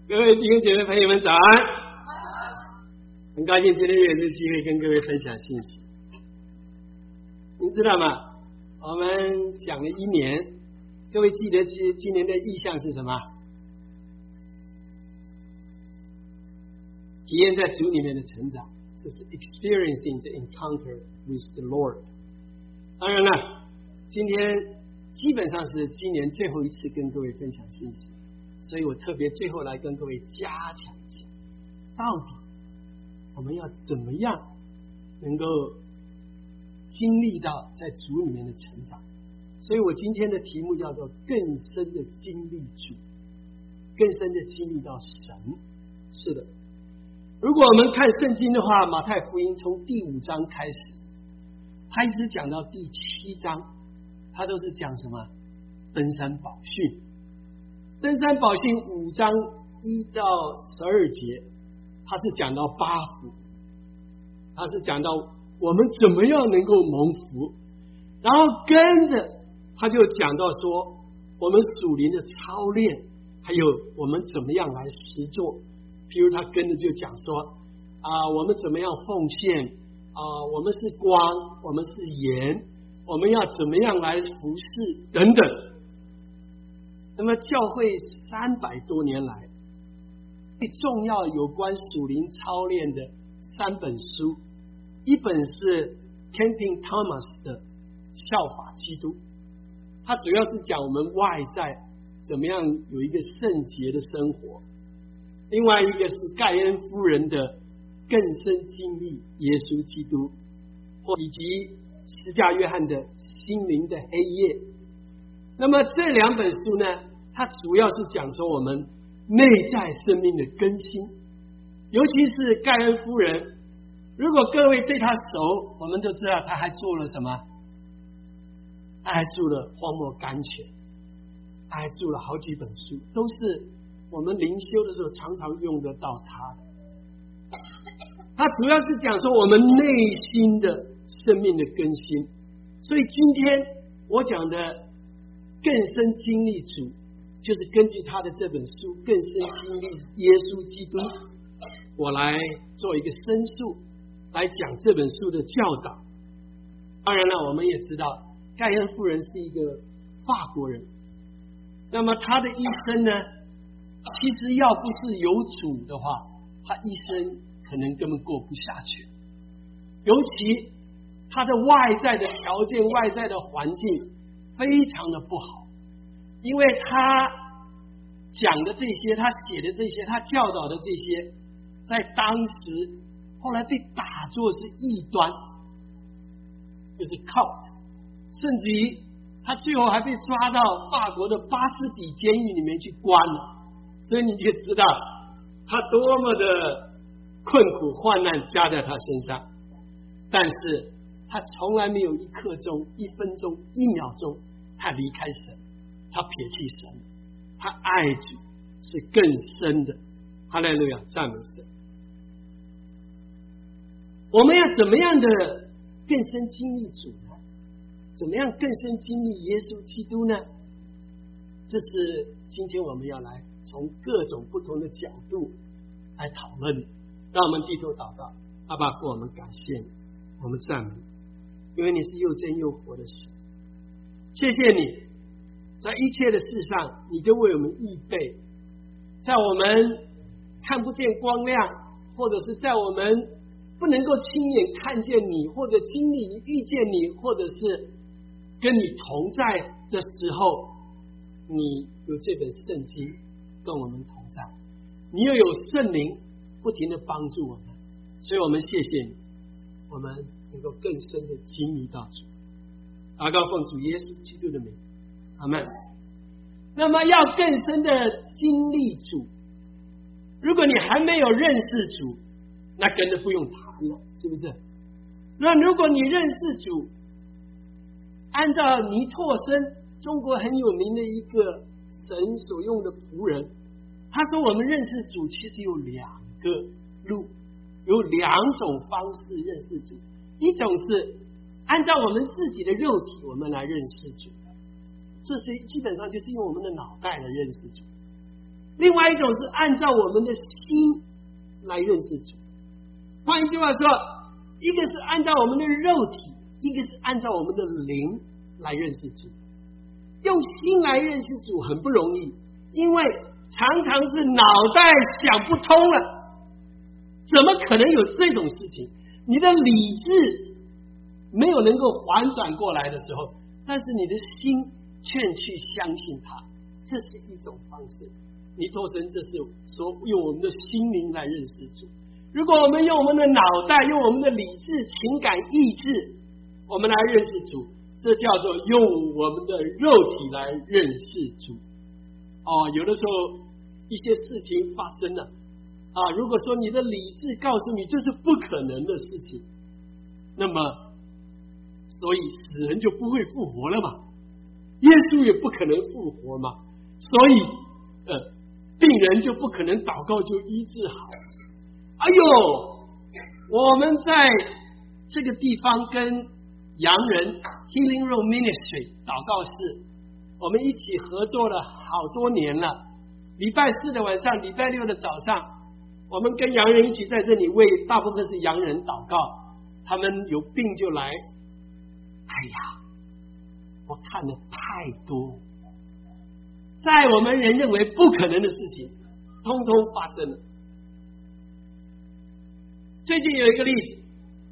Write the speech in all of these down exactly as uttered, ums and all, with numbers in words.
各位弟兄姐妹朋友们早安，很高兴今天有这个机会跟各位分享信息。您知道吗？我们讲了一年，各位记得今今年的意向是什么？体验在主里面的成长，这是 experiencing the encounter with the Lord。当然了，今天基本上是今年最后一次跟各位分享信息，所以我特别最后来跟各位加强一下，到底我们要怎么样能够经历到在主里面的成长。所以我今天的题目叫做更深的经历主，更深的经历到神。是的，如果我们看圣经的话，马太福音从第五章开始，他一直讲到第七章，他都是讲什么？登山宝训。登山宝训五章一到十二节，他是讲到八福，他是讲到我们怎么样能够蒙福，然后跟着他就讲到说我们属灵的操练，还有我们怎么样来实作。譬如他跟着就讲说啊、呃，我们怎么样奉献啊、呃，我们是光，我们是盐，我们要怎么样来服侍等等。那么教会三百多年来最重要有关属灵操练的三本书，一本是 Camping Thomas 的效法基督，它主要是讲我们外在怎么样有一个圣洁的生活。另外一个是盖恩夫人的更深经历耶稣基督，或以及十架约翰的心灵的黑夜。那么这两本书呢，它主要是讲说我们内在生命的更新，尤其是盖恩夫人，如果各位对她熟，我们都知道她还做了什么，她还做了荒漠甘泉，她还做了好几本书，都是我们灵修的时候常常用得到它的。它主要是讲说我们内心的生命的更新。所以今天我讲的更深经历主，就是根据他的这本书更深经历耶稣基督，我来做一个申述，来讲这本书的教导。当然了，我们也知道盖恩夫人是一个法国人，那么他的一生呢，其实要不是有主的话，他一生可能根本过不下去。尤其他的外在的条件、外在的环境非常的不好，因为他讲的这些，他写的这些，他教导的这些，在当时后来被打作是异端，就是 cult， 甚至于他最后还被抓到法国的巴斯底监狱里面去关了。所以你就知道他多么的困苦患难加在他身上，但是他从来没有一刻钟、一分钟、一秒钟他离开神，他撇弃神，他爱主是更深的。哈利路亚，赞美神。我们要怎么样的更深经历主呢？怎么样更深经历耶稣基督呢？这是今天我们要来从各种不同的角度来讨论。让我们低头祷告。阿爸父，我们感谢你，我们赞美你，因为你是又真又活的神。谢谢你在一切的事上你都为我们预备，在我们看不见光亮，或者是在我们不能够亲眼看见你，或者经历遇见你，或者是跟你同在的时候，你有这本圣经跟我们同在，你又有圣灵不停的帮助我们，所以我们谢谢你，我们能够更深的经历到主。祷告奉主耶稣基督的名，阿们。那么要更深的经历主，如果你还没有认识主，那根本不用谈了，是不是？那如果你认识主，按照尼拓生，中国很有名的一个神所用的仆人，他说我们认识主其实有两个路，有两种方式认识主。一种是按照我们自己的肉体我们来认识主，这是基本上就是用我们的脑袋来认识主。 另外一种是按照我们的心来认识主。换一句话说，一个是按照我们的肉体，一个是按照我们的灵来认识主。用心来认识主很不容易，因为常常是脑袋想不通了，怎么可能有这种事情？你的理智没有能够反转过来的时候，但是你的心劝去相信他，这是一种方式。尼托生这是说用我们的心灵来认识主。如果我们用我们的脑袋，用我们的理智、情感、意志，我们来认识主，这叫做用我们的肉体来认识主。哦，有的时候一些事情发生了啊，如果说你的理智告诉你这是不可能的事情，那么所以死人就不会复活了嘛，耶稣也不可能复活嘛，所以呃，病人就不可能祷告就医治好。哎呦，我们在这个地方跟洋人 Healing Road Ministry 祷告室，我们一起合作了好多年了。礼拜四的晚上，礼拜六的早上，我们跟洋人一起在这里为大部分是洋人祷告，他们有病就来。哎呀，我看了太多，在我们人认为不可能的事情，通通发生了。最近有一个例子，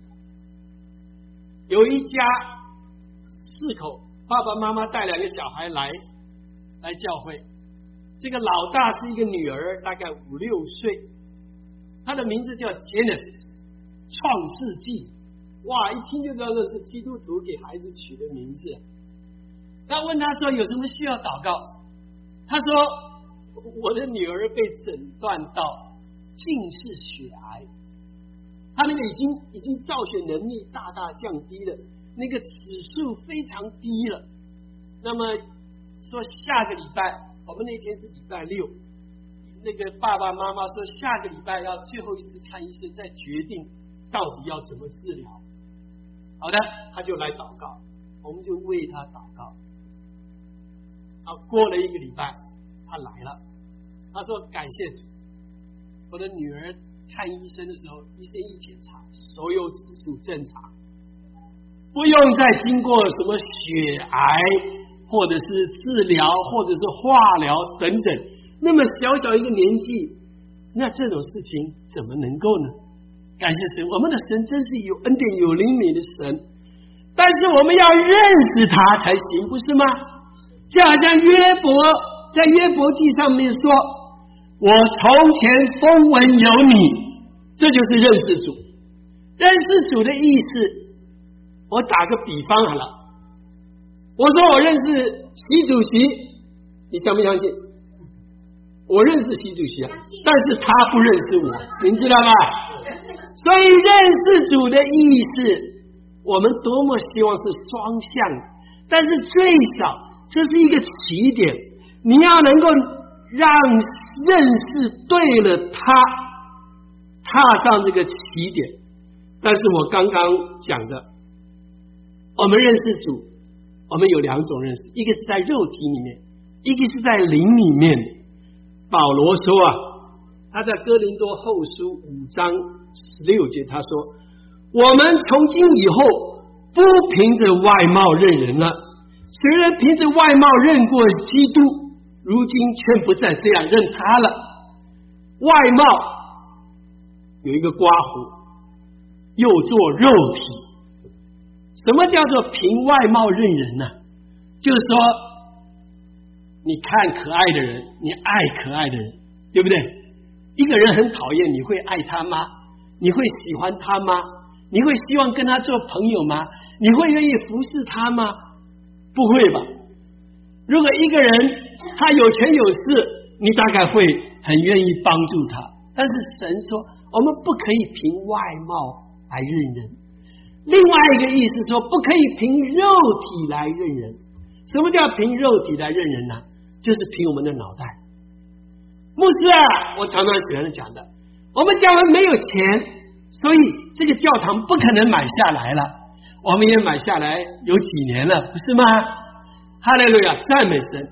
有一家四口，爸爸妈妈带两个小孩来来教会。这个老大是一个女儿，大概五六岁，她的名字叫 Genesis 创世纪。哇，一听就知道这是基督徒给孩子取的名字。那问他说有什么需要祷告，他说我的女儿被诊断到近视血癌，他那个已经已经造血能力大大降低了，那个指数非常低了。那么说下个礼拜，我们那天是礼拜六，那个爸爸妈妈说下个礼拜要最后一次看医生，再决定到底要怎么治疗。好的，他就来祷告，我们就为他祷告。啊，过了一个礼拜，他来了，他说感谢主，我的女儿看医生的时候，医生一检查，所有指数正常，不用再经过什么血癌，或者是治疗，或者是化疗等等。那么小小一个年纪，那这种事情怎么能够呢？感谢神，我们的神真是有恩典有灵敏的神，但是我们要认识他才行，不是吗？就好像约伯在约伯记上面说，我从前风闻有你，这就是认识主。认识主的意思，我打个比方好了，我说我认识习主席，你相不相信？我认识习主席啊，但是他不认识我，您知道吗？所以认识主的意思，我们多么希望是双向，但是最少这是一个起点，你要能够让认识对了他踏上这个起点。但是我刚刚讲的，我们认识主，我们有两种认识，一个是在肉体里面，一个是在灵里面。保罗说啊，他在哥林多后书五章十六节，他说我们从今以后不凭着外貌认人了，虽然凭着外貌认过基督，如今却不再这样认他了。外貌有一个括弧，又做肉体。什么叫做凭外貌认人呢？就是说你看可爱的人，你爱可爱的人，对不对？一个人很讨厌，你会爱他吗？你会喜欢他吗？你会希望跟他做朋友吗？你会愿意服侍他吗？不会吧。如果一个人他有权有势，你大概会很愿意帮助他。但是神说我们不可以凭外貌来认人。另外一个意思说，不可以凭肉体来认人。什么叫凭肉体来认人呢？就是凭我们的脑袋。牧师啊，我常常喜欢讲的，我们教会没有钱，所以这个教堂不可能买下来了。我们也买下来有几年了，不是吗？哈利路亚，赞美神！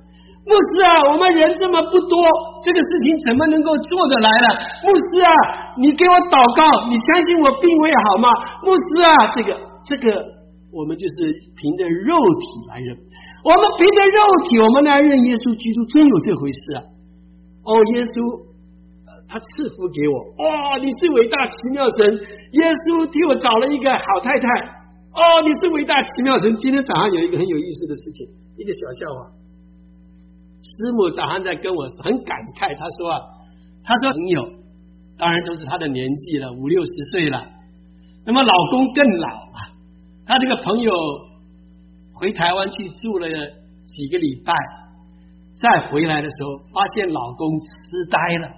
牧师啊，我们人这么不多，这个事情怎么能够做得来了？牧师啊，你给我祷告，你相信我病会好吗？牧师啊，这个这个我们就是凭着肉体来认，我们凭着肉体我们来认耶稣基督，真有这回事啊！哦，耶稣他赐福给我，哦，你是伟大奇妙神，耶稣替我找了一个好太太，哦，你是伟大奇妙神。今天早上有一个很有意思的事情，一个小笑话。师母早上在跟我很感慨，他说啊，他说朋友当然都是他的年纪了，五六十岁了，那么老公更老啊。他这个朋友回台湾去住了几个礼拜，再回来的时候发现老公痴呆了。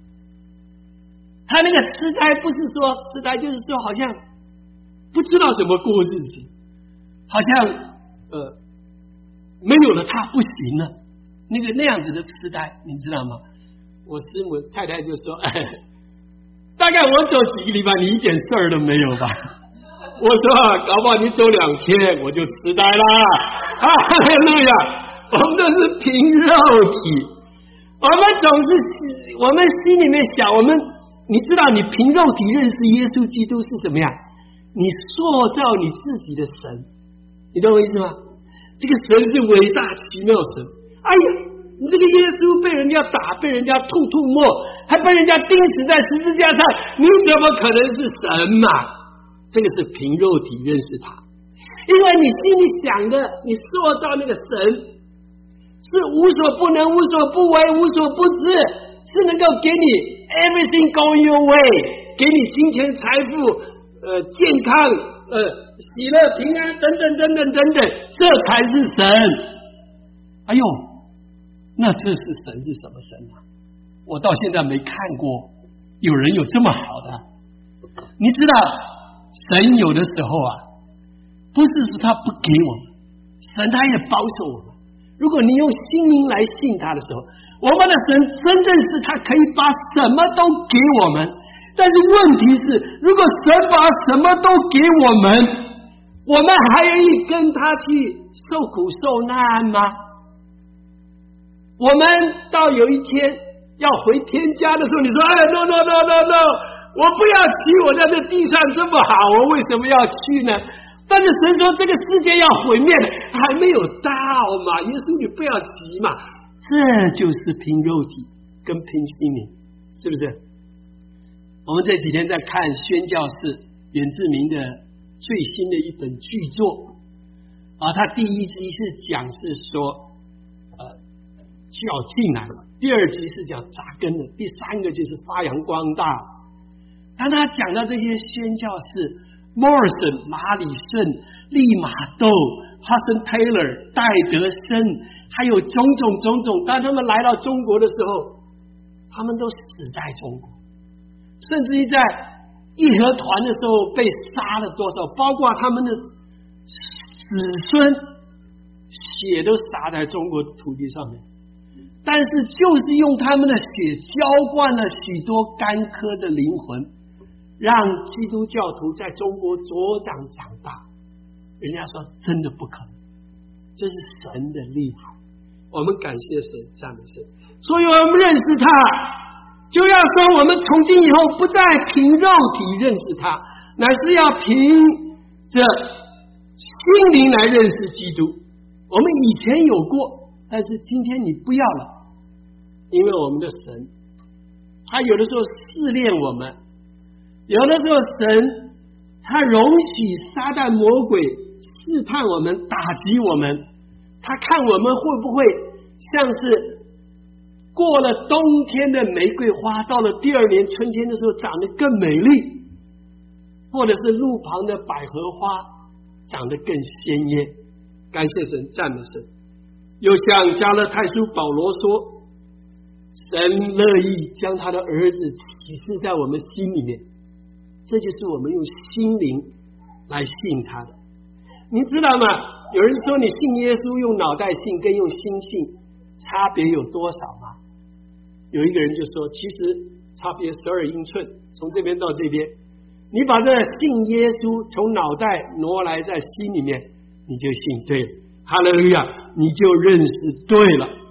他那个痴呆不是说痴呆，就是说好像不知道怎么过日子，好像呃没有了他不行了。那个那样子的痴呆，你知道吗？我师母太太就说：“哎，大概我走几个礼拜，你一点事儿都没有吧？”我说：“搞不好你走两天，我就痴呆啦！”哈利路亚！我们都是凭肉体，我们总是我们心里面想，我们你知道，你凭肉体认识耶稣基督是怎么样？你塑造你自己的神，你懂我意思吗？这个神是伟大奇妙神。哎呀，你这个耶稣被人家打，被人家吐吐沫，还被人家钉死在十字架上，你怎么可能是神嘛？这个是凭肉体认识他，因为你心里想的，你塑造那个神是无所不能、无所不为、无所不知，是能够给你 everything go your way， 给你金钱、财富、呃健康、呃喜乐、平安等等等等等等，这才是神。哎呦！那这是神是什么神啊？我到现在没看过有人有这么好的。你知道神有的时候啊，不是说他不给我们，神他也保守我们。如果你用心灵来信他的时候，我们的神真正是他可以把什么都给我们。但是问题是，如果神把什么都给我们，我们还愿意跟他去受苦受难吗？我们到有一天要回天家的时候，你说哎 no no no no no， 我不要去，我在这地上这么好，我为什么要去呢？但是神说这个世界要毁灭了，还没有到嘛，耶稣你不要急嘛。这就是凭肉体跟凭心灵，是不是？我们这几天在看宣教士袁志明的最新的一本巨作啊，他第一集是讲是说就要进来了，第二集是讲扎根的，第三个就是发扬光大。当他讲到这些宣教士 Morrison 马里森、利玛窦、Hudson Taylor 戴德森，还有种种种种，当他们来到中国的时候，他们都死在中国，甚至于在义和团的时候被杀了多少，包括他们的子孙血都洒在中国土地上面。但是就是用他们的血浇灌了许多干渴的灵魂，让基督教徒在中国茁长长大。人家说真的不可能，这是神的厉害。我们感谢神，赞美神。所以我们认识他，就要说我们从今以后不再凭肉体认识他，乃是要凭着心灵来认识基督。我们以前有过，但是今天你不要了，因为我们的神他有的时候试炼我们，有的时候神他容许撒旦魔鬼试探我们，打击我们，他看我们会不会像是过了冬天的玫瑰花，到了第二年春天的时候长得更美丽，或者是路旁的百合花长得更鲜艳。感谢神，赞美神。又像加勒太书保罗说，神乐意将他的儿子启示在我们心里面，这就是我们用心灵来信他的。你知道吗？有人说你信耶稣用脑袋信跟用心信差别有多少吗？有一个人就说，其实差别十二英寸，从这边到这边，你把这信耶稣从脑袋挪来在心里面，你就信对了，哈利路亚，你就认识对了，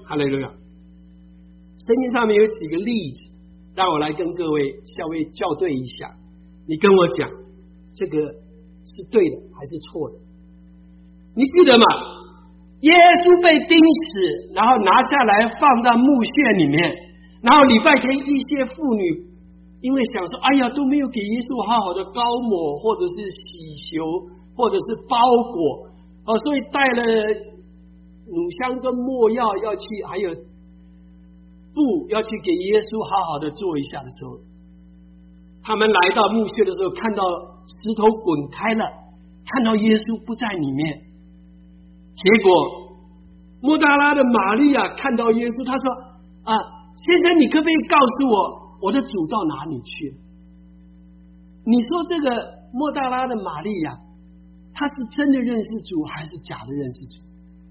哈利路亚！圣经上面有几个例子，让我来跟各位稍微校对一下。你跟我讲，这个是对的还是错的？你记得吗？耶稣被钉死，然后拿下来放到墓穴里面，然后礼拜天一些妇女因为想说，哎呀，都没有给耶稣好好的膏抹，或者是洗修，或者是包裹，哦，所以带了乳香跟没药要去，还有布要去给耶稣好好的做一下的时候，他们来到墓穴的时候，看到石头滚开了，看到耶稣不在里面。结果抹大拉的玛利亚看到耶稣，他说啊，先生，你可不可以告诉我，我的主到哪里去了？你说这个抹大拉的玛利亚，他是真的认识主还是假的认识主？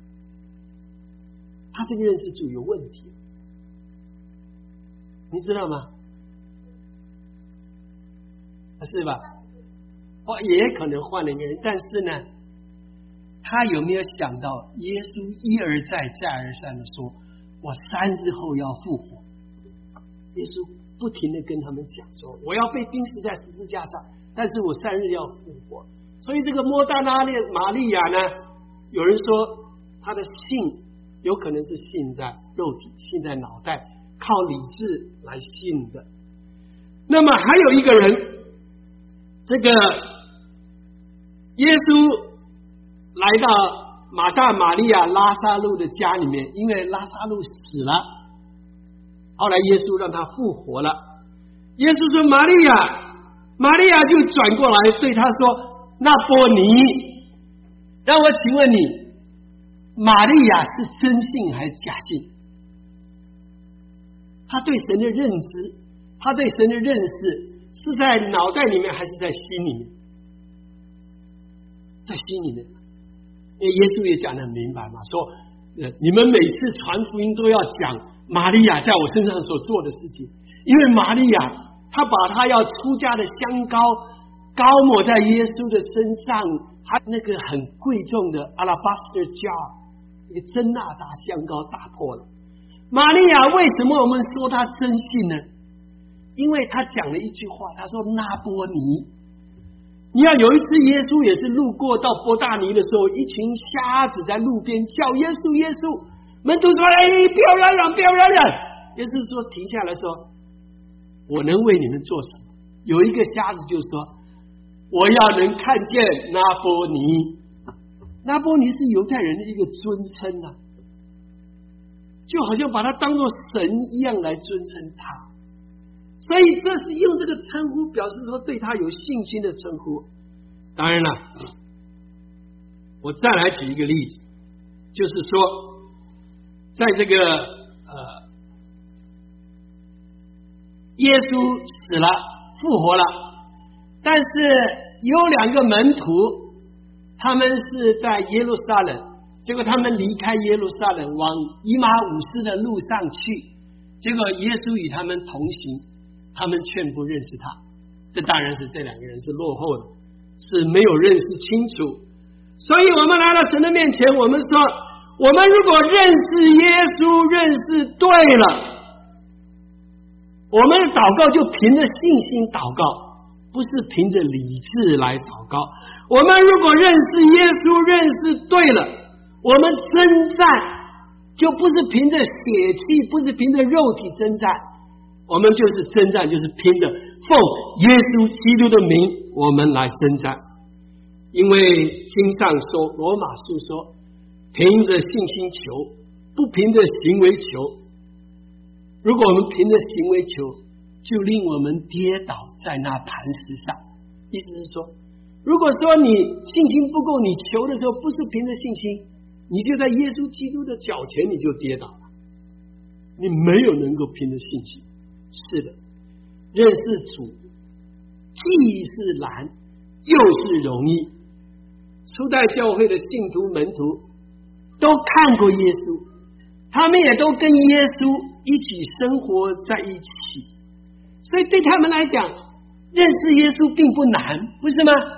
他这个认识主有问题，你知道吗？是吧？哦，也可能换了一个人，但是呢，他有没有想到耶稣一而再再而三的说，我三日后要复活？耶稣不停的跟他们讲说，我要被钉死在十字架上，但是我三日要复活。所以这个抹大拉的玛利亚呢，有人说他的信有可能是信在肉体，信在脑袋，靠理智来信的。那么还有一个人，这个耶稣来到马大、玛利亚、拉撒路的家里面，因为拉撒路死了，后来耶稣让他复活了。耶稣说：“玛利亚，玛利亚就转过来对他说：‘那波尼，让我请问你，玛利亚是真信还是假信？’他对神的认知，他对神的认识是在脑袋里面还是在心里面？在心里面。因为耶稣也讲得很明白嘛，说呃，你们每次传福音都要讲玛利亚在我身上所做的事情，因为玛利亚她把她要出家的香膏膏抹在耶稣的身上，她那个很贵重的阿拉巴斯特 jar 一个真纳达香膏打破了。玛利亚为什么我们说她真信呢？因为她讲了一句话，她说那波尼。你要有一次耶稣也是路过到伯大尼的时候，一群瞎子在路边叫耶稣耶稣，门徒说：“哎，不要嚷嚷，不要嚷嚷。”耶稣说：“停下来说，我能为你们做什么？”有一个瞎子就说：“我要能看见拿波尼。”拿波尼是犹太人的一个尊称啊，就好像把他当作神一样来尊称他。所以这是用这个称呼表示说对他有信心的称呼。当然了，我再来举一个例子，就是说在这个呃耶稣死了复活了，但是有两个门徒，他们是在耶路撒冷，结果他们离开耶路撒冷往以马忤斯的路上去，结果耶稣与他们同行，他们劝不认识他。这当然是这两个人是落后的，是没有认识清楚。所以我们来到神的面前，我们说，我们如果认识耶稣认识对了，我们的祷告就凭着信心祷告，不是凭着理智来祷告。我们如果认识耶稣认识对了，我们征战就不是凭着血气，不是凭着肉体征战，我们就是征战，就是凭着奉耶稣基督的名，我们来征战。因为经上说，罗马书说，凭着信心求，不凭着行为求。如果我们凭着行为求，就令我们跌倒在那磐石上。意思是说，如果说你信心不够，你求的时候不是凭着信心，你就在耶稣基督的脚前你就跌倒了，你没有能够凭着信心。是的，认识主既是难又是容易。初代教会的信徒门徒都看过耶稣，他们也都跟耶稣一起生活在一起，所以对他们来讲，认识耶稣并不难，不是吗？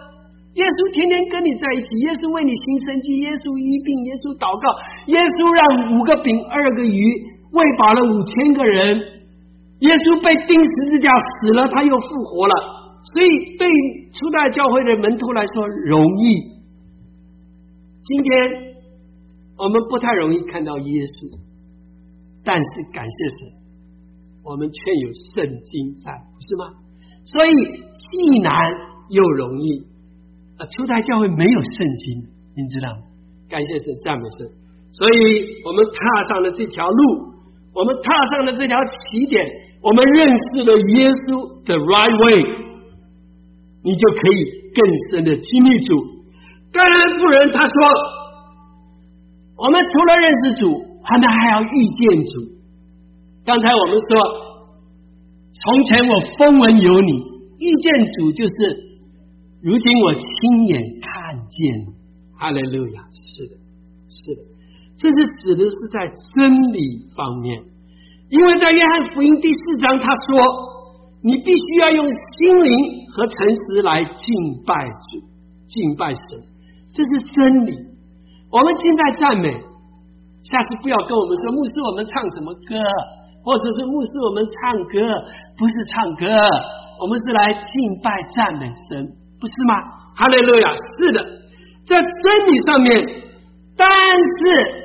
耶稣天天跟你在一起，耶稣为你行神迹，耶稣医病，耶稣祷告，耶稣让五个饼二个鱼喂饱了五千个人，耶稣被钉十字架死了，他又复活了。所以对初代教会的门徒来说容易。今天我们不太容易看到耶稣，但是感谢神，我们却有圣经在，不是吗？所以既难又容易。啊，初代教会没有圣经，您知道吗？感谢神，赞美神。所以我们踏上了这条路，我们踏上了这条起点，我们认识了耶稣的 right way， 你就可以更深的经历主。甘安妇人她说，我们除了认识主，我们还要遇见主。刚才我们说，从前我风闻有你，遇见主就是如今我亲眼看见。哈利路亚！是的，是的，这是指的是在真理方面。因为在约翰福音第四章他说，你必须要用心灵和诚实来敬拜主，敬拜神，这是真理。我们敬拜赞美，下次不要跟我们说牧师我们唱什么歌，或者是牧师我们唱歌，不是唱歌，我们是来敬拜赞美神，不是吗？哈利路亚！是的，在真理上面，但是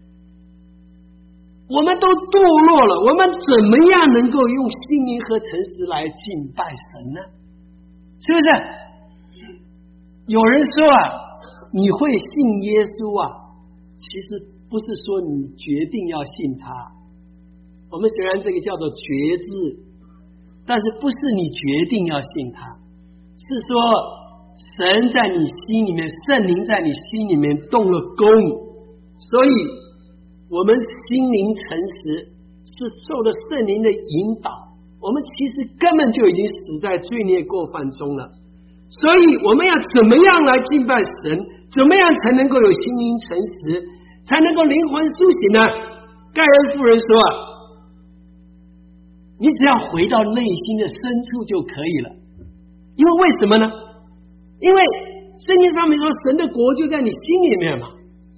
我们都堕落了，我们怎么样能够用心灵和诚实来敬拜神呢？是不是？有人说啊，你会信耶稣啊，其实不是说你决定要信他。我们虽然这个叫做决志，但是不是你决定要信他，是说神在你心里面，圣灵在你心里面动了工，所以我们心灵诚实是受了圣灵的引导，我们其实根本就已经死在罪孽过犯中了。所以我们要怎么样来敬拜神，怎么样才能够有心灵诚实，才能够灵魂苏醒呢？盖恩夫人说，你只要回到内心的深处就可以了。因为为什么呢？因为圣经上面说神的国就在你心里面嘛，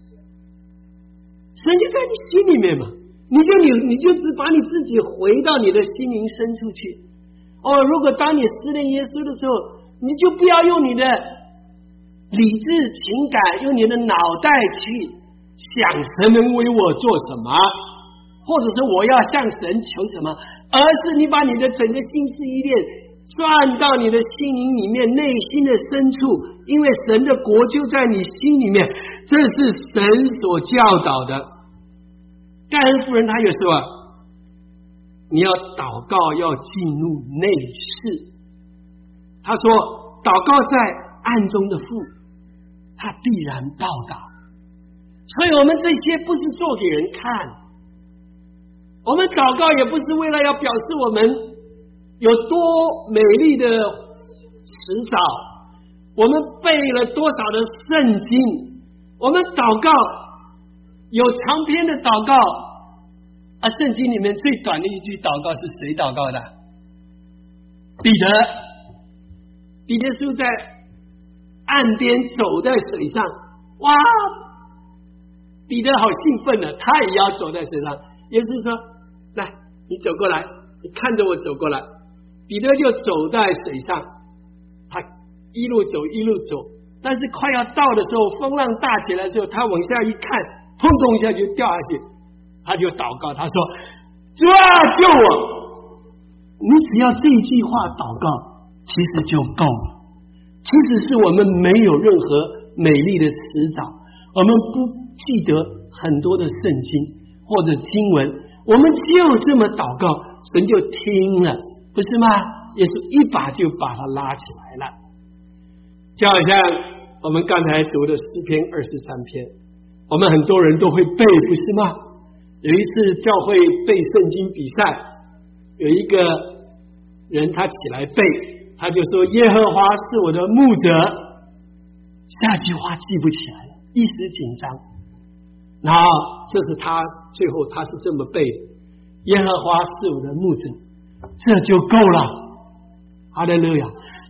神就在你心里面嘛，你就你你就只把你自己回到你的心灵深处去。哦，如果当你思念耶稣的时候，你就不要用你的理智情感，用你的脑袋去想神能为我做什么，或者是我要向神求什么，而是你把你的整个心思意念转到你的心灵里面，内心的深处，因为神的国就在你心里面，这是神所教导的。盖恩夫人她也说，你要祷告要进入内室，她说祷告在暗中的父，他必然报答。所以我们这些不是做给人看，我们祷告也不是为了要表示我们有多美丽的辞藻，我们背了多少的圣经，我们祷告有长篇的祷告啊，圣经里面最短的一句祷告是谁祷告的？彼得，彼得书在岸边走在水上，哇，彼得好兴奋呢，他也要走在水上。耶稣说，来，你走过来，你看着我走过来。彼得就走在水上，他一路走一路走，但是快要到的时候，风浪大起来的时候，他往下一看，砰咚一下就掉下去，他就祷告，他说，主啊，救我。你只要这句话祷告，其实就够了。其实是我们没有任何美丽的辞藻，我们不记得很多的圣经或者经文，我们就这么祷告，神就听了，不是吗？耶稣一把就把它拉起来了。就好像我们刚才读的诗篇二十三篇，我们很多人都会背，不是吗？有一次教会背圣经比赛，有一个人他起来背，他就说耶和华是我的牧者，下句话记不起来了，一时紧张，然后这是他最后他是这么背的，耶和华是我的牧者，这就够了。哈利路亚！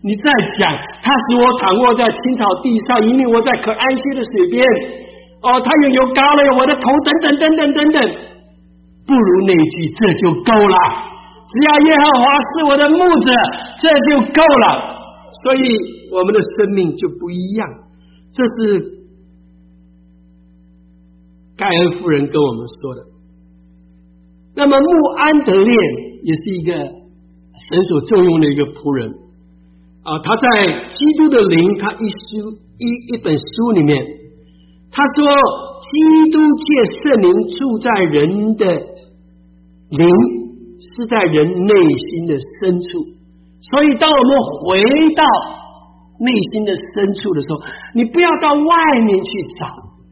你再讲他使我躺卧在青草地上，引领我在可安息的水边，哦，他又有膏了我的头，等等等等等等，不如那句这就够了。只要耶和华是我的牧者，这就够了。所以我们的生命就不一样。这是盖恩夫人跟我们说的。那么穆安德烈也是一个神所重用的一个仆人啊，他在基督的灵，他一书一一本书里面，他说基督借圣灵住在人的灵，是在人内心的深处。所以当我们回到内心的深处的时候，你不要到外面去找。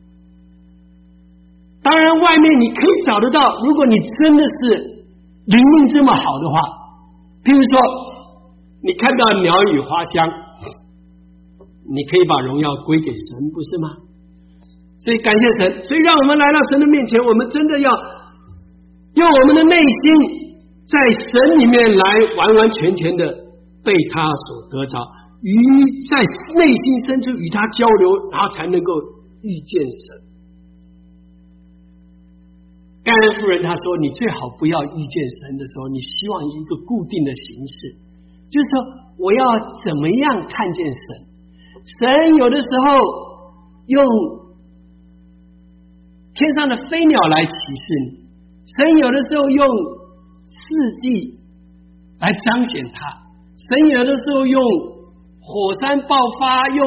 当然外面你可以找得到，如果你真的是灵命这么好的话，譬如说你看到鸟语花香，你可以把荣耀归给神，不是吗？所以感谢神，所以让我们来到神的面前，我们真的要用我们的内心在神里面来完完全全的被他所得着，与在内心深处与他交流，然后才能够遇见神。盖恩夫人她说，你最好不要遇见神的时候，你希望一个固定的形式，就是说我要怎么样看见神。神有的时候用天上的飞鸟来启示你，神有的时候用四季来彰显他，神有的时候用火山爆发，用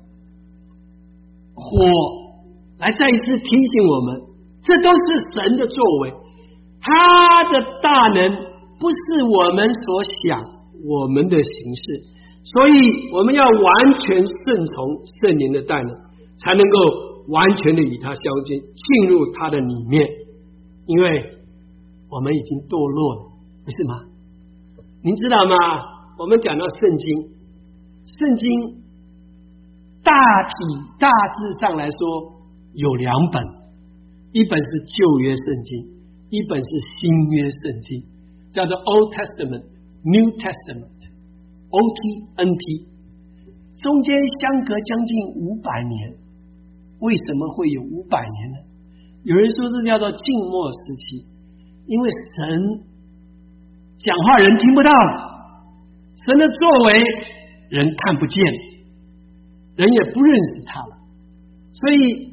火来再一次提醒我们，这都是神的作为。他的大能不是我们所想我们的形式，所以我们要完全顺从圣灵的带领，才能够完全的与他相接，进入他的里面。因为我们已经堕落了，不是吗？您知道吗？我们讲到圣经，圣经大体大致上来说有两本，一本是旧约圣经，一本是新约圣经，叫做 Old Testament、New Testament、O T N T， 中间相隔将近五百年。为什么会有五百年呢？有人说这叫做静默时期，因为神讲话人听不到了，神的作为人看不见，人也不认识他了，所以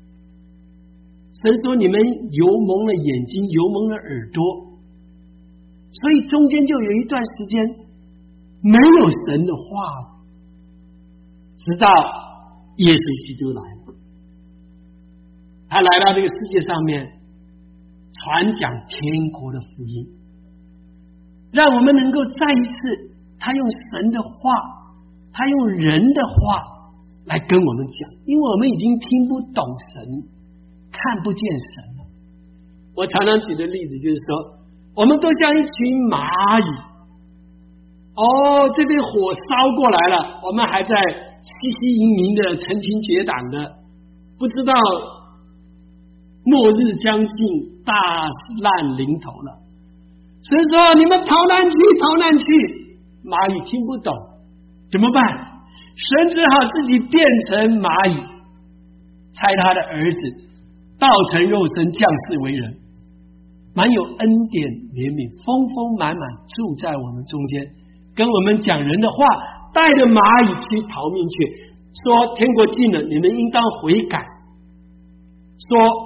神说你们油蒙了眼睛，油蒙了耳朵，所以中间就有一段时间没有神的话了，直到耶稣基督来了，他来到这个世界上面传讲天国的福音，让我们能够再一次他用神的话，他用人的话来跟我们讲，因为我们已经听不懂神，看不见神了。我常常举的例子就是说，我们都像一群蚂蚁，哦，这边火烧过来了，我们还在熙熙盈盈的成群结党的，不知道末日将近，大难临头了。神说你们逃难去，逃难去，蚂蚁听不懂，怎么办？神只好自己变成蚂蚁，差他的儿子道成肉身降世为人，满有恩典怜悯，丰丰满满住在我们中间，跟我们讲人的话，带着蚂蚁去逃命去，说天国近了，你们应当悔改，说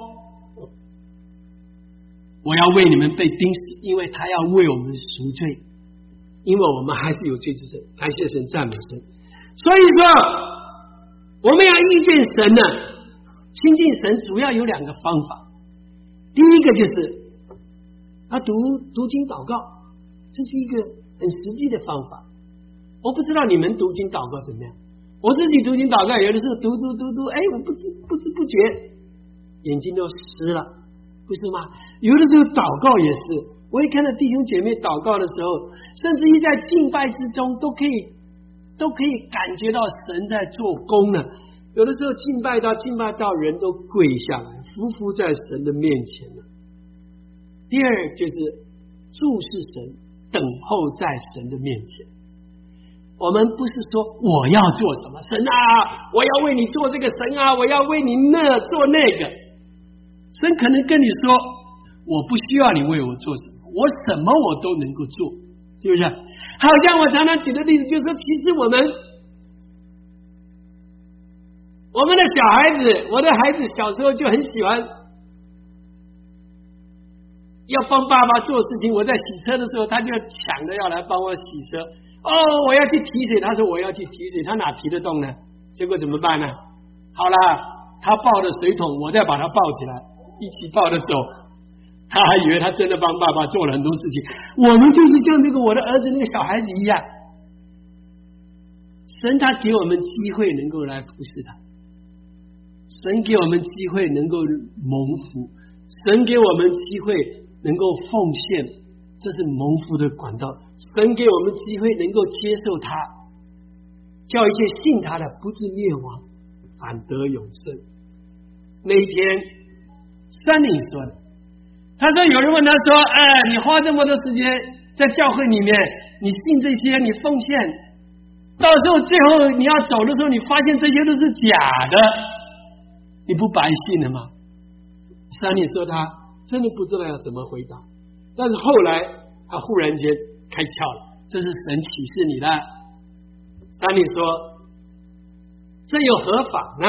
我要为你们被钉死，因为他要为我们赎罪，因为我们还是有罪之身。感谢神，赞美神。所以说我们要遇见神呢，亲近神主要有两个方法。第一个就是要读读经祷告，这是一个很实际的方法。我不知道你们读经祷告怎么样，我自己读经祷告有的时候读读读读，哎，我不知不知不觉眼睛都湿了，不是吗？有的时候祷告也是，我也看到弟兄姐妹祷告的时候，甚至于在敬拜之中都可以都可以感觉到神在做工呢。有的时候敬拜到敬拜到人都跪下来，匍匐在神的面前了。第二就是注视神，等候在神的面前。 我们不是说我要做什么，神啊，我要为你做这个，神啊，我要为你那做那个。神可能跟你说，我不需要你为我做什么，我什么我都能够做，是不是？好像我常常举的例子就是说，其实我们我们的小孩子，我的孩子小时候就很喜欢要帮爸爸做事情。我在洗车的时候，他就抢着要来帮我洗车。哦，我要去提水，他说我要去提水，他哪提得动呢？结果怎么办呢？好了，他抱着水桶，我再把他抱起来，一起抱着走。他还以为他真的帮爸爸做了很多事情。我们就是像这个我的儿子那个小孩子一样，神他给我们机会能够来服侍他，神给我们机会能够蒙福，神给我们机会能够奉献，这是蒙福的管道。神给我们机会能够接受他，叫一切信他的不至灭亡，反得永生。那一天三领说的，他说有人问他说，哎，你花这么多时间在教会里面，你信这些，你奉献，到时候最后你要走的时候，你发现这些都是假的，你不白信了吗？三领说他真的不知道要怎么回答，但是后来他忽然间开窍了，这是神启示你的。三领说，这又何妨呢？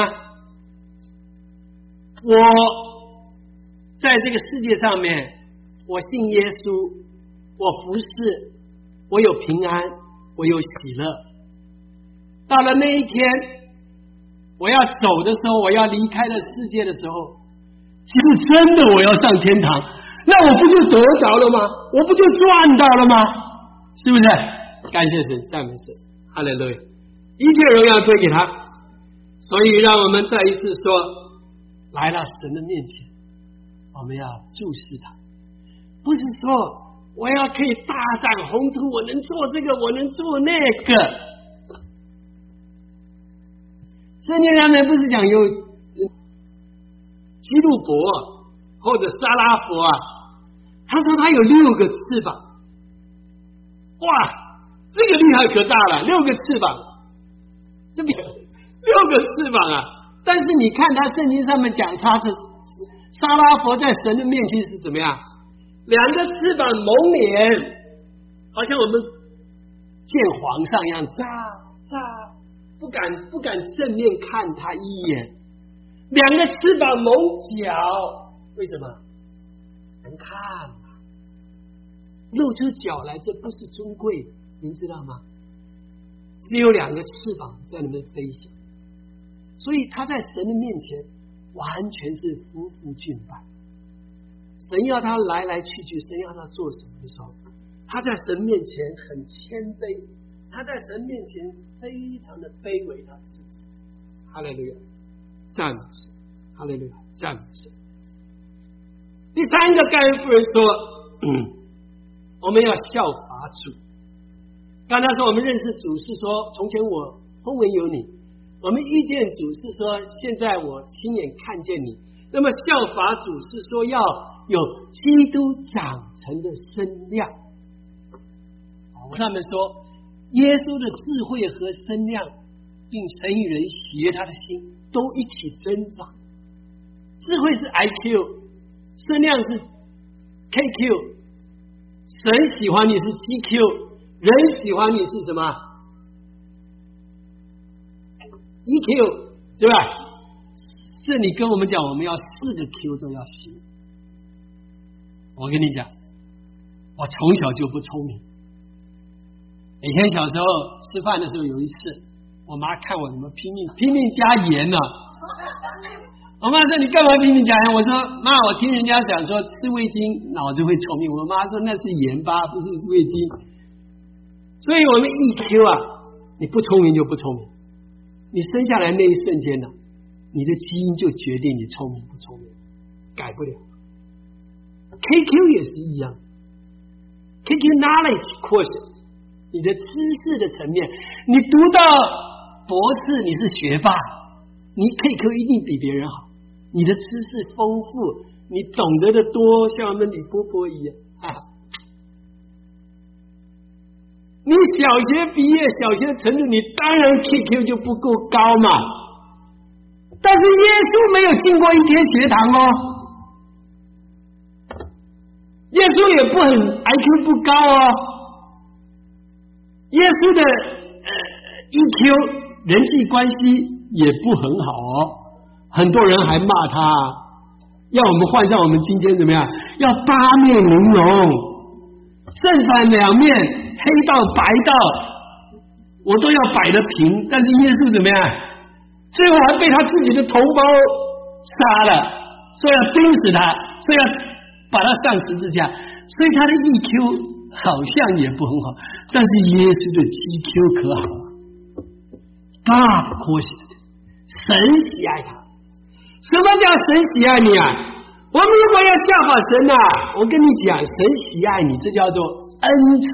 我在这个世界上面，我信耶稣，我服侍，我有平安，我有喜乐。到了那一天我要走的时候，我要离开了世界的时候，其实真的我要上天堂，那我不就得着了吗？我不就赚到了吗？是不是？感谢神，赞美神，哈利路亚，一切荣耀归给他。所以让我们再一次说，来到神的面前，我们要注视他，不是说我要可以大展宏图，我能做这个，我能做那个。圣经上面不是讲有基路伯或者撒拉佛啊，他说他有六个翅膀，哇，这个厉害可大了，六个翅膀，这边六个翅膀啊！但是你看他圣经上面讲，他是撒拉佛在神的面前是怎么样？两个翅膀蒙脸，好像我们见皇上一样，喳喳，不敢不敢正面看他一眼。两个翅膀蒙脚，为什么？难看嘛，露出脚来，这不是尊贵，您知道吗？只有两个翅膀在那边飞翔，所以他在神的面前完全是夫妇敬拜。神要他来来去去，神要他做什么的时候，他在神面前很谦卑，他在神面前非常的卑微他自己。哈利路亚，赞美神，哈利路亚，赞美神。第三个盖恩夫人说，嗯，我们要效法主。刚才说我们认识主是说，从前我风闻有你，我们遇见主是说，现在我亲眼看见你。那么效法主是说要有基督长成的身量。我上面说，耶稣的智慧和身量，并神与人喜悦他的心，都一起增长。智慧是 I Q， 身量是 K Q， 神喜欢你是 G Q， 人喜欢你是什么 E Q， 对吧？这里跟我们讲，我们要四个 Q 都要行。我跟你讲，我从小就不聪明。以前小时候吃饭的时候，有一次我妈看我怎么拼命拼命加盐呢、啊？我妈说你干嘛拼命加盐？我说妈，我听人家讲说吃味精脑子会聪明。我妈说那是盐巴，不是味精。所以我们 E Q 啊，你不聪明就不聪明，你生下来那一瞬间呢、啊，你的基因就决定你聪明不聪明，改不了。K Q 也是一样 ，K Q knowledge quotient， 你的知识的层面，你读到博士你是学霸，你 K Q 一定比别人好，你的知识丰富，你懂得的多，像我们李波波一样啊。 你小学毕业，小学成绩，你当然 Q Q 就不够高嘛。但是耶稣没有进过一天学堂哦，耶稣也不很 I Q 不高哦，耶稣的呃 E Q 人际关系也不很好哦，很多人还骂他，要我们换上我们今天怎么样？要八面玲珑，正反两面，黑道白道，我都要摆得平。但是耶稣怎么样？最后还被他自己的同胞杀了，说要钉死他，说要把他上十字架。所以他的 E Q 好像也不很好，但是耶稣的 G Q 可好了，大不可喜的，神喜爱他。什么叫神喜爱你啊？我们如果要效法神啊，我跟你讲，神喜爱你，这叫做恩宠。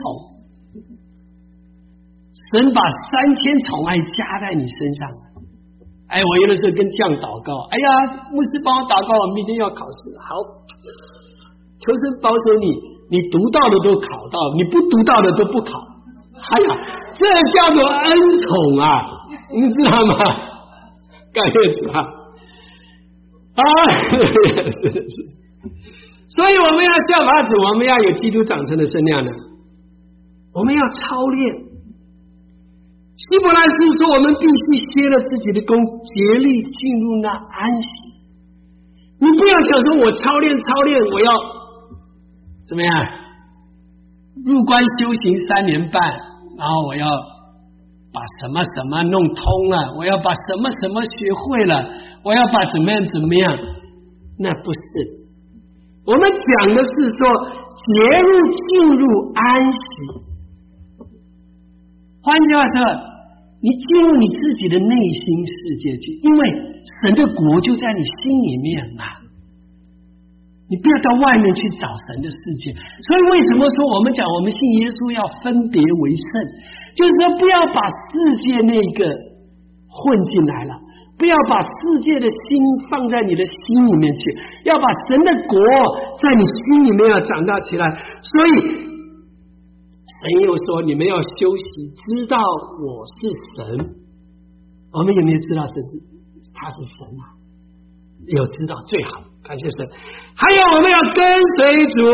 神把三千宠爱加在你身上。哎，我有的时候跟这样祷告，哎呀，牧师帮我祷告，我明天要考试，好，求神保守你，你读到的都考到，你不读到的都不考。哎呀，这叫做恩宠啊，你知道吗？感谢主啊！啊，是的是。所以我们要效法主，我们要有基督长成的身量呢，我们要操练。希伯来书说，我们必须歇了自己的功，竭力进入那安息。你不要想说我操练操练，我要怎么样？入关修行三年半，然后我要把什么什么弄通了，我要把什么什么学会了，我要把怎么样怎么样？那不是。我们讲的是说，竭力进入安息。换句话说，你进入你自己的内心世界去，因为神的国就在你心里面嘛。你不要到外面去找神的世界。所以为什么说我们讲我们信耶稣要分别为圣，就是说不要把世界那个混进来了，不要把世界的心放在你的心里面去，要把神的国在你心里面要长大起来。所以神又说，你们要休息，知道我是神。我们有没有知道神是他是神啊？有知道最好，感谢神。还有我们要跟随主，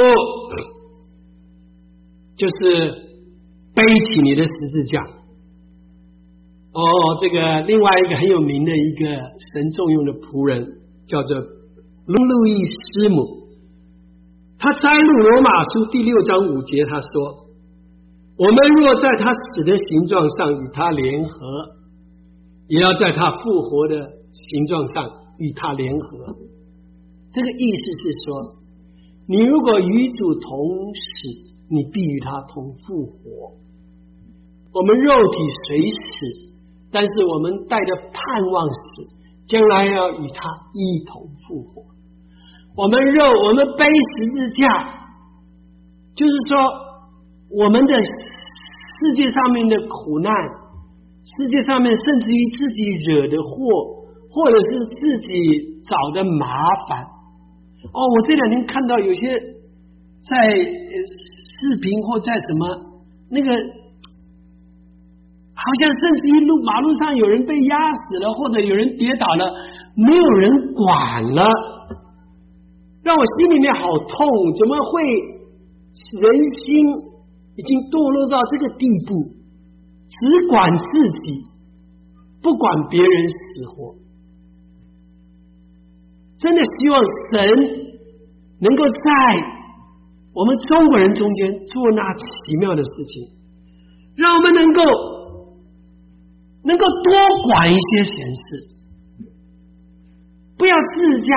就是背起你的十字架。哦，这个另外一个很有名的一个神重用的仆人叫做路易斯姆，他摘录罗马书第六章五节，他说，我们若在他死的形状上与他联合，也要在他复活的形状上与他联合。这个意思是说，你如果与主同死，你必与他同复活。我们肉体虽死，但是我们带着盼望死，将来要与他一同复活。我们肉，我们背十字架，就是说我们的世界上面的苦难，世界上面甚至于自己惹的祸，或者是自己找的麻烦。哦，我这两天看到有些在视频或在什么那个，好像甚至于路马路上有人被压死了，或者有人跌倒了，没有人管了，让我心里面好痛。怎么会人心已经堕落到这个地步，只管自己，不管别人死活？真的希望神能够在我们中国人中间做那奇妙的事情，让我们能够能够多管一些闲事，不要自家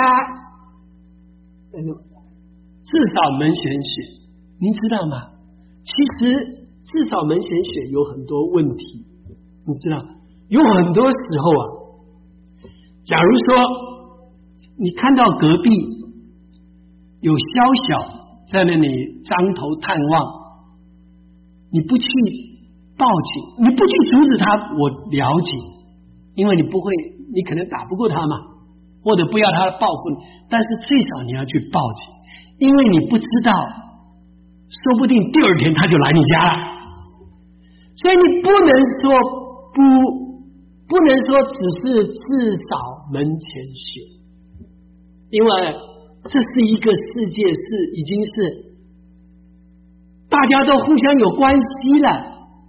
自扫门前雪。您知道吗？其实自扫门前雪有很多问题，你知道，有很多时候啊，假如说你看到隔壁有宵小在那里张头探望，你不去报警，你不去阻止他，我了解，因为你不会，你可能打不过他嘛，或者不要他报复你，但是最少你要去报警，因为你不知道，说不定第二天他就来你家了。 所以你不能说不，不能说只是至少门前雪，因为这是一个世界，是已经是大家都互相有关系了。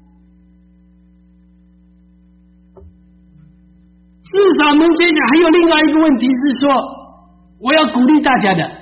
至少门前雪还有另外一个问题是说，我要鼓励大家的。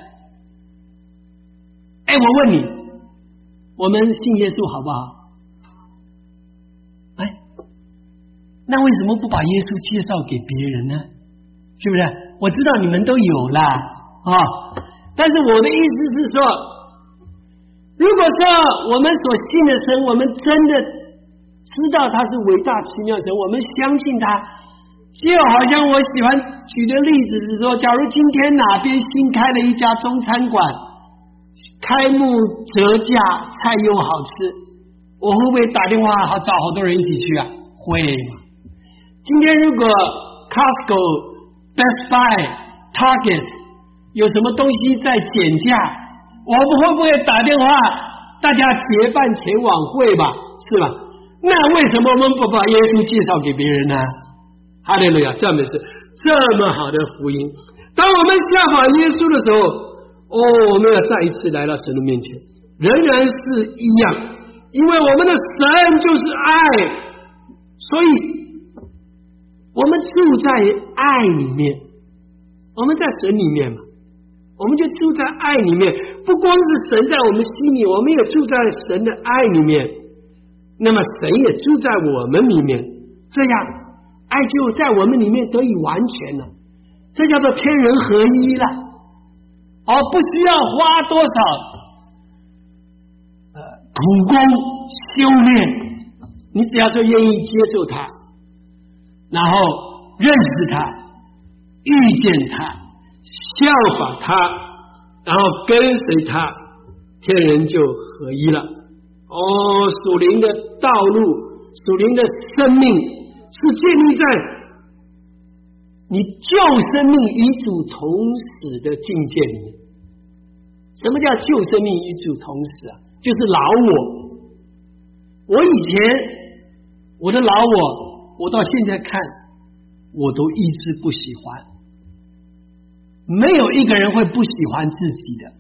哎，我问你，我们信耶稣好不好？哎，那为什么不把耶稣介绍给别人呢？是不是？我知道你们都有啦啊，但是我的意思是说，如果说我们所信的神，我们真的知道他是伟大奇妙神，我们相信他，就好像我喜欢举的例子是说，假如今天哪边新开了一家中餐馆，开幕折价，菜又好吃，我会不会打电话好找好多人一起去啊？会嘛？今天如果 Costco、Best Buy、Target 有什么东西在减价，我们会不会打电话大家结伴前往？会吧？是吧？那为什么我们不把耶稣介绍给别人呢？哈利路亚！赞美是这么好的福音。当我们效法耶稣的时候，哦，我们要再一次来到神的面前，仍然是一样，因为我们的神就是爱，所以我们住在爱里面，我们在神里面嘛，我们就住在爱里面。不光是神在我们心里，我们也住在神的爱里面，那么神也住在我们里面，这样爱就在我们里面得以完全了，这叫做天人合一了，而不需要花多少呃苦功修炼，你只要说愿意接受他，然后认识他，遇见他，效法他，然后跟随他，天人就合一了。哦，属灵的道路，属灵的生命是建立在你旧生命与主同死的境界里面。什么叫旧生命与主同死啊？就是老我。我以前我的老我，我到现在看，我都一直不喜欢。没有一个人会不喜欢自己的。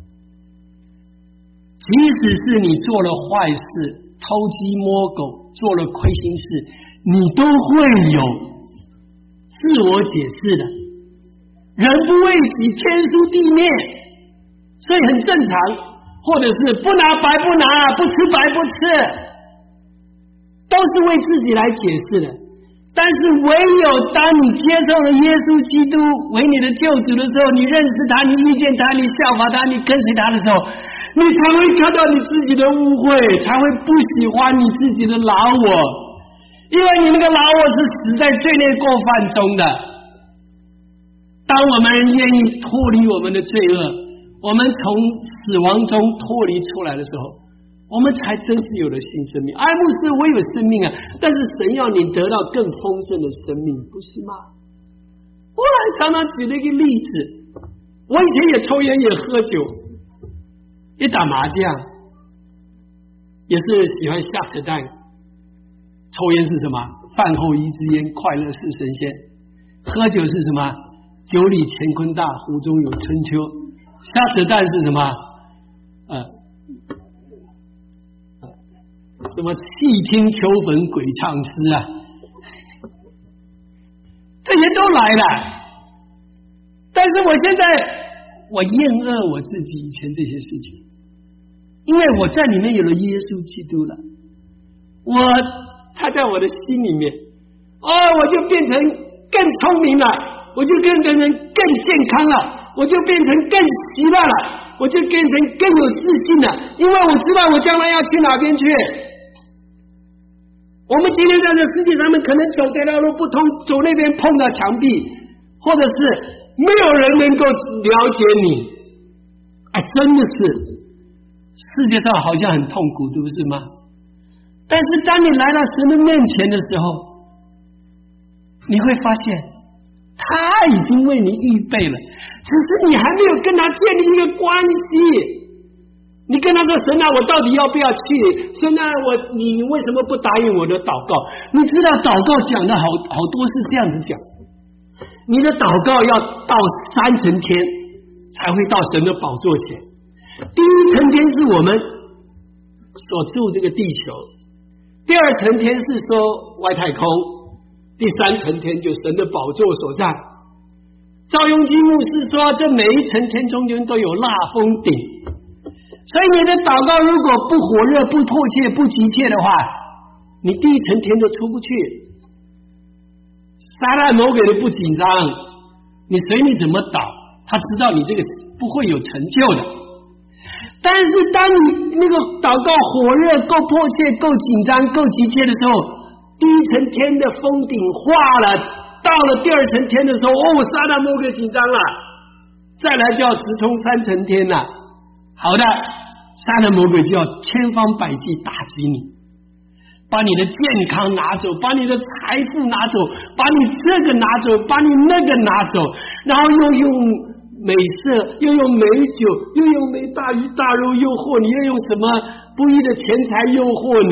即使是你做了坏事，偷鸡摸狗，做了亏心事，你都会有自我解释的。人不为己，天诛地灭，所以很正常。或者是不拿白不拿，不吃白不吃，都是为自己来解释的。但是唯有当你接受了耶稣基督为你的救主的时候，你认识他，你遇见他，你效法他，你跟随他的时候，你才会看到你自己的污秽，才会不喜欢你自己的老我，因为你那个老我是死在罪孽过犯中的。当我们愿意脱离我们的罪恶，我们从死亡中脱离出来的时候，我们才真是有了新生命。爱慕斯，我有生命啊，但是神要你得到更丰盛的生命，不是吗？我还常常举了一个例子，我以前也抽烟也喝酒也打麻将，也是喜欢下扯淡。抽烟是什么？饭后一支烟，快乐是神仙。喝酒是什么？酒里乾坤大，壶中有春秋。下扯淡是什么？呃什么细听秋坟鬼唱诗啊，这些都来了。但是我现在我厌恶我自己以前这些事情，因为我在里面有了耶稣基督了，我他在我的心里面，哦，我就变成更聪明了，我就跟人更健康了，我就变成更喜乐了，我就变成更有自信了，因为我知道我将来要去哪边去。我们今天在这世界上面可能走这条路不通，走那边碰到墙壁，或者是没有人能够了解你。哎，真的是世界上好像很痛苦，对不是吗？但是当你来到神的面前的时候，你会发现他已经为你预备了，只是你还没有跟他建立一个关系。 你跟他说神啊，我到底要不要去？神啊，我你你为什么不答应我的祷告？你知道祷告讲的好好多是这样子讲，你的祷告要到三层天才会到神的宝座前。第一层天是我们所住这个地球，第二层天是说外太空，第三层天就神的宝座所在。赵永基牧师说，这每一层天中间都有蜡封顶，所以你的祷告如果不火热、不迫切、不急切的话，你第一层天都出不去。撒旦魔鬼的不紧张，你随你怎么祷，他知道你这个不会有成就的。但是当你那个祷告火热、够迫切、够紧张、够急切的时候，第一层天的封顶化了，到了第二层天的时候，哦，撒旦魔鬼紧张了，再来就要直冲三层天了。好的，撒旦魔鬼就要千方百计打击你，把你的健康拿走，把你的财富拿走，把你这个拿走，把你那个拿走，然后又用美色，又用美酒，又用美大鱼大肉诱惑你，又用什么不义的钱财诱惑你，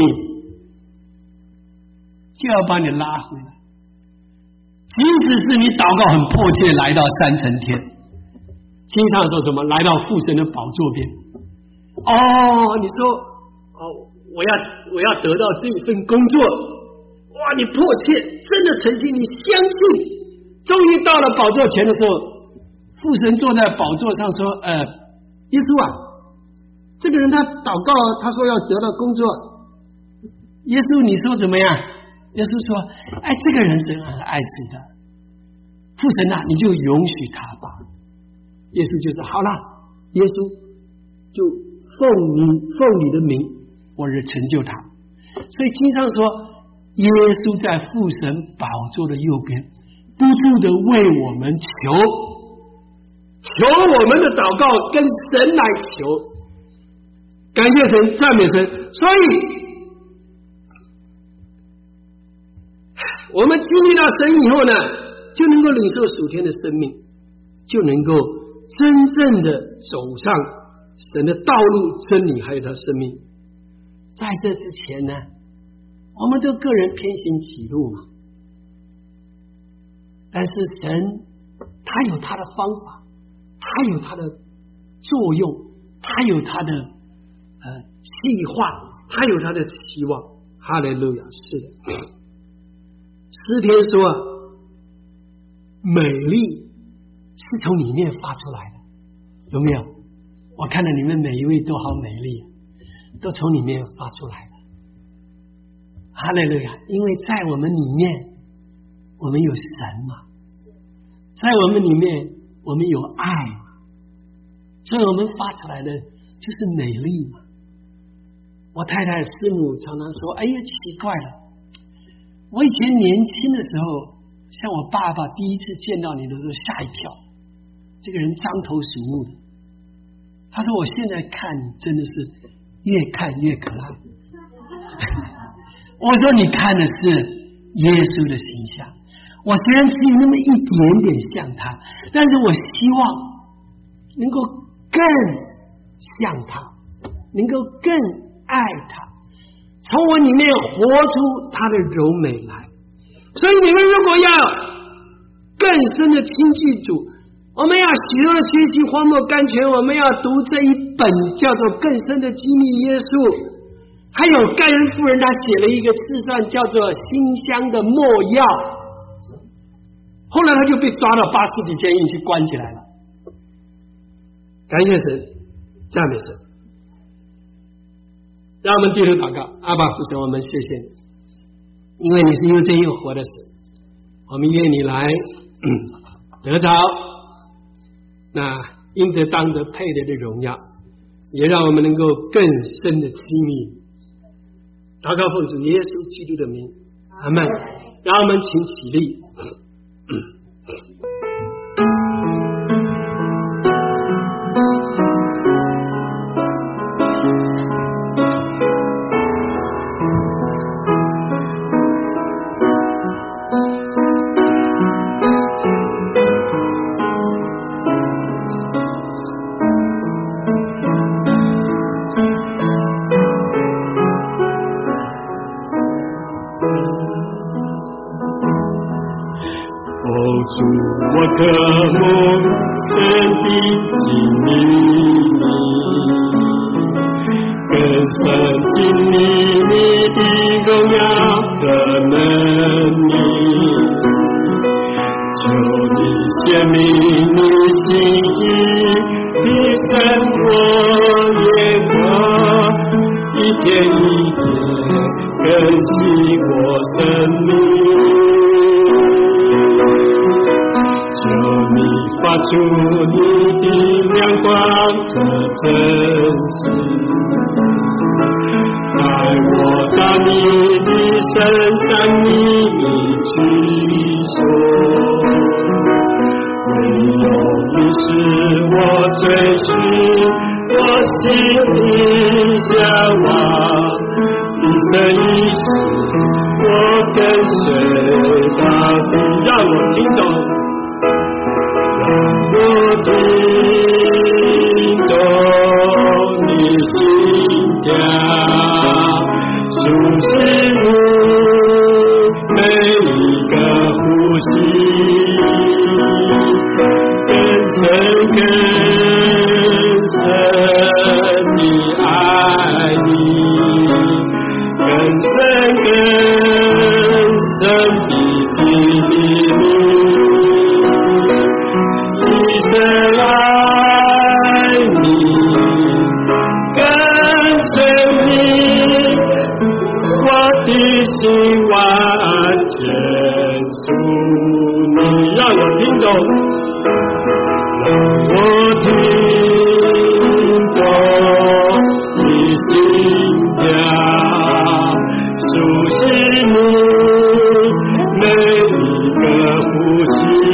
就要把你拉回来。即使是你祷告很迫切，来到三层天，经常说什么来到父神的宝座边，哦，你说哦，我要我要得到这份工作，哇，你迫切，真的诚心，你相信，终于到了宝座前的时候，父神坐在宝座上说，呃，耶稣啊，这个人他祷告，他说要得到工作，耶稣你说怎么样？耶稣说，哎，这个人是很爱主的，父神啊，你就允许他吧。耶稣就说好了，耶稣就奉你奉你的名，我是成就他。所以经上说，耶稣在父神宝座的右边，不住的为我们求，求我们的祷告跟神来求，感谢神，赞美神。所以我们经历到神以后呢，就能够领受属天的生命，就能够真正的走上神的道路、真理，还有他生命。在这之前呢，我们都个人偏行己路嘛。但是神他有他的方法，他有他的作用，他有他的呃计划，他有他的期望。哈利路亚！是的。诗篇说，美丽是从里面发出来的，有没有？我看到你们每一位都好美丽，都从里面发出来的。哈利路亚！因为在我们里面，我们有神嘛，在我们里面，我们有爱嘛，所以我们发出来的就是美丽嘛。我太太师母常常说，哎呀，奇怪了，我以前年轻的时候，像我爸爸第一次见到你的时候吓一跳，这个人獐头鼠目的。他说我现在看你真的是越看越可爱。我说你看的是耶稣的形象，我虽然只有那么一点点像他，但是我希望能够更像他，能够更爱他，从我里面活出他的柔美来。所以你们如果要更深的亲近主，我们要许多学习荒漠甘泉，我们要读这一本叫做更深的经历耶稣。还有盖恩夫人她写了一个自传叫做馨香的没药，后来他就被抓到巴士底监狱去关起来了。感谢神，赞美神。让我们低头祷告。阿爸父神，我们谢谢你，因为你是又真又活的神，我们愿你来、嗯、得着那应得当得配得的荣耀，也让我们能够更深的经历。祷告奉主耶稣基督的名，阿们。让我们请起立。 主，我渴慕神的经历你，更深经历你的荣耀和能力。求你显明你心意的生活眼光，一天一天更新我生命。求你发出你的亮光和真实，带我到你的身上，你去说，唯有你是我追寻，我心里向往，一生一世我跟随到底。让我听懂，让我听懂你心跳，熟悉你每一个呼吸，更深更深的爱你，更深更深的经历你，一生爱你，跟随你，我的心完全属你。让我听懂，让我听懂你心跳，熟悉你每一个呼吸，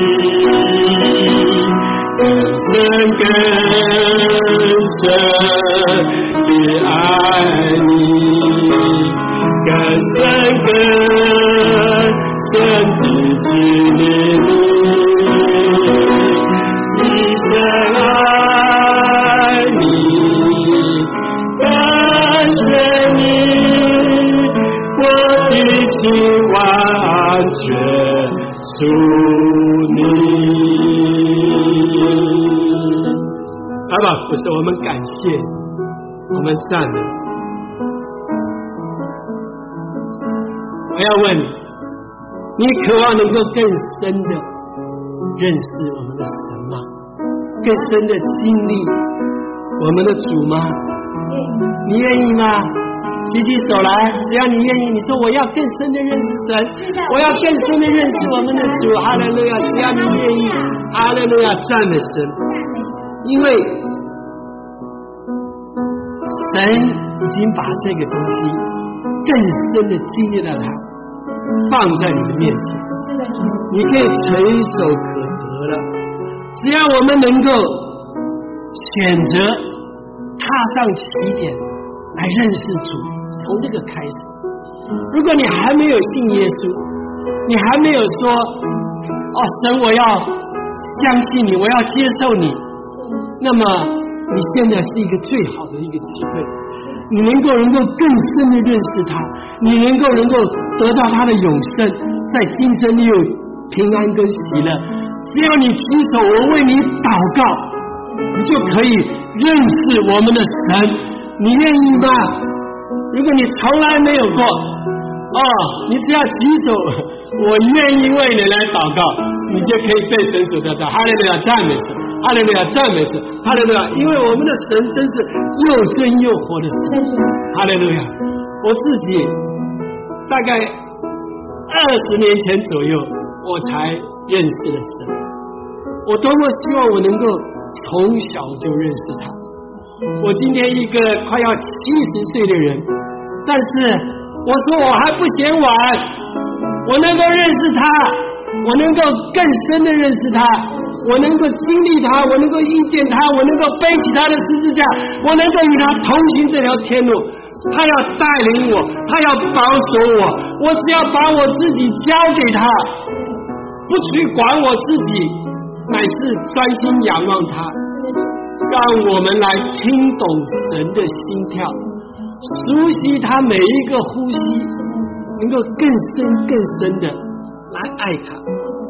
更深更深的爱你，更深更深的经历你，一生爱你，跟随你，我的心完全属你。阿爸，不是我们感谢，我们赞美。我要问你，你渴望能够更深的认识我们的神吗？更深的经历我们的主吗？你愿意吗？举起手来，只要你愿意，你说我要更深的认识神，我要更深的认识我们的主。哈利路亚！只要你愿意，哈利路亚！赞美神，因为神已经把这个东西更深的经历了它放在你的面前，你可以垂手可得了。只要我们能够选择踏上起点来认识主，从这个开始。如果你还没有信耶稣，你还没有说哦，神我要相信你，我要接受你，那么你现在是一个最好的一个机会，你能够能够更深的认识他，你能够能够得到他的永生，在今生你有平安跟喜乐。只要你举手，我为你祷告，你就可以认识我们的神。你愿意吗？如果你从来没有过，哦，你只要举手，我愿意为你来祷告，你就可以被神所得到。哈利路亚，赞美神！哈利路亚，赞美神！哈利路亚！因为我们的神真是又真又活的神。哈利路亚！我自己大概二十年前左右，我才认识了神。我多么希望我能够从小就认识他。我今天一个快要七十岁的人，但是我说我还不嫌晚，我能够认识他，我能够更深的认识他，我能够经历他，我能够遇见他，我能够背起他的十字架，我能够与他同行这条天路。他要带领我，他要保守我，我只要把我自己交给他，不去管我自己，乃是专心仰望他。让我们来听懂神的心跳，熟悉他每一个呼吸，能够更深更深的来爱他。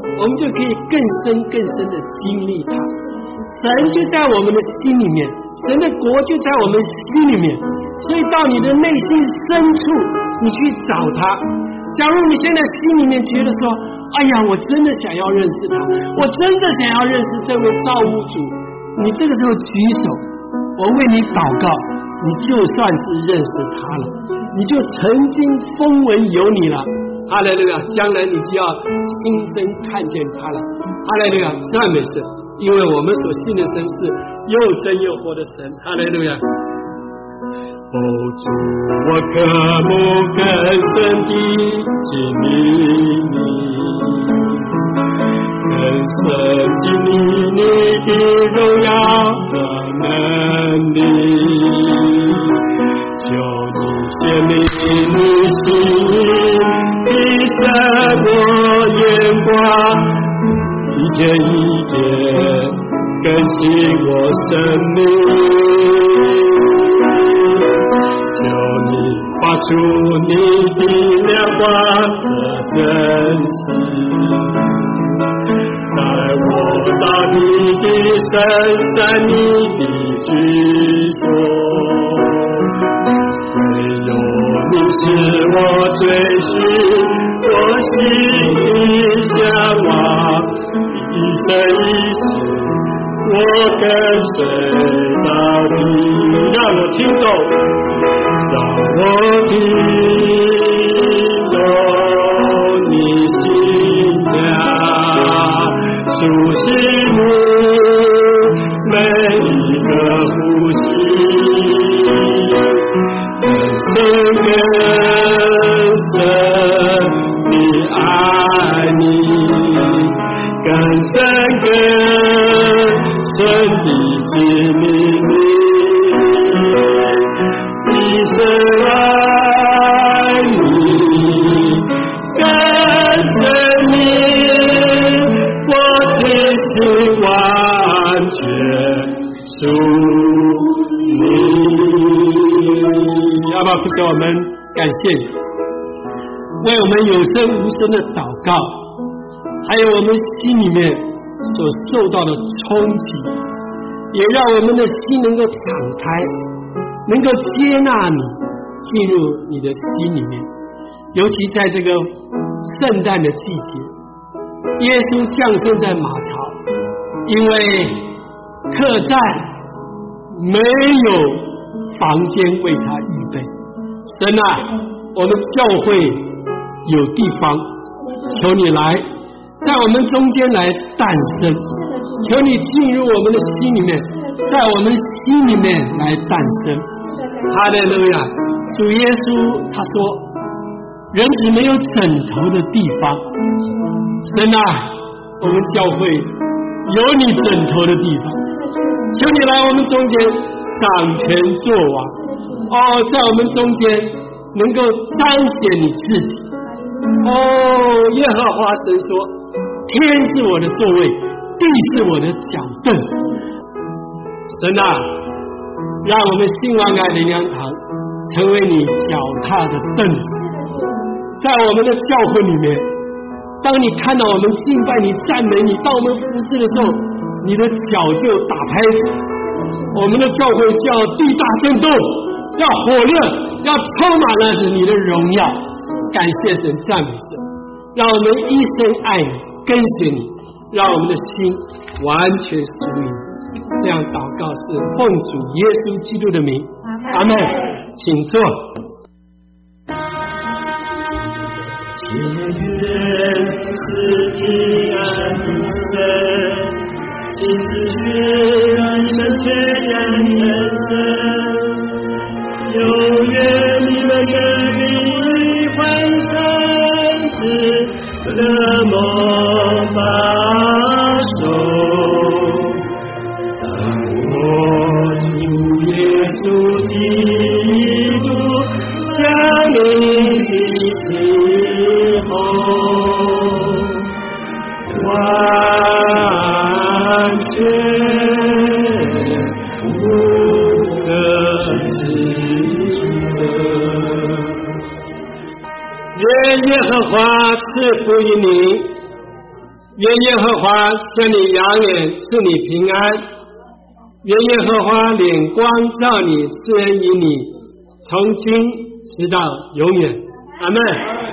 我们就可以更深更深的经历它。神就在我们的心里面，神的国就在我们心里面，所以到你的内心深处，你去找他。假如你现在心里面觉得说，哎呀，我真的想要认识他，我真的想要认识这位造物主，你这个时候举手，我为你祷告，你就算是认识他了，你就曾经风闻有你了。哈利路亚，将来你就要亲身看见他了。哈利路亚，赞美神，因为我们所信的神是又真又活的神。哈利路亚。哦，主，我渴慕更深地经历你，更深经历你的荣耀的能力，求你显明你心的生活眼光，一天一天更新我生命，求你发出你的亮光的真实，带我到你的深山，你的居所，唯有你是我追寻，我心里向往，一生一世我跟随到底，让我听懂，让我听懂你心跳，熟悉你每一个呼吸，更深更深的爱你，更深更深的经历你，一生爱你，跟着你，我的心完全属你。要不要不求我们感谢你，为我们有声无声的祷告，还有我们心里面所受到的冲击，也让我们的心能够敞开，能够接纳你进入你的心里面。尤其在这个圣诞的季节，耶稣降生在马槽，因为客栈没有房间为他预备。神啊，我们教会有地方，求你来在我们中间来诞生，求你进入我们的心里面，在我们心里面来诞生。哈利路亚！主耶稣他说，人只没有枕头的地方。神啊，我们教会有你枕头的地方，求你来我们中间掌权作王。哦，在我们中间能够彰显你自己。哦，耶和华神说，天是我的座位，地是我的脚凳。神啊，让我们新王爱灵粮堂成为你脚踏的凳子，在我们的教会里面，当你看到我们敬拜你、赞美你，当我们服侍的时候，你的脚就打拍子，我们的教会就要地大震动，要火热，要充满了是你的荣耀。感谢神，赞美神，让我们一生爱你，跟随你，让我们的心完全属于你。这样祷告是奉主耶稣基督的名，阿们。请坐。 天愿是平安的神，亲自血让你们全然神圣，有愿你们的灵欢神子的梦把手，在我主耶稣基督降临的时候，完全无可指责。 愿耶和华赐福于你， 愿耶和华向你扬脸，赐你平安；愿耶和华脸光照你，赐恩于你，从今直到永远。阿们。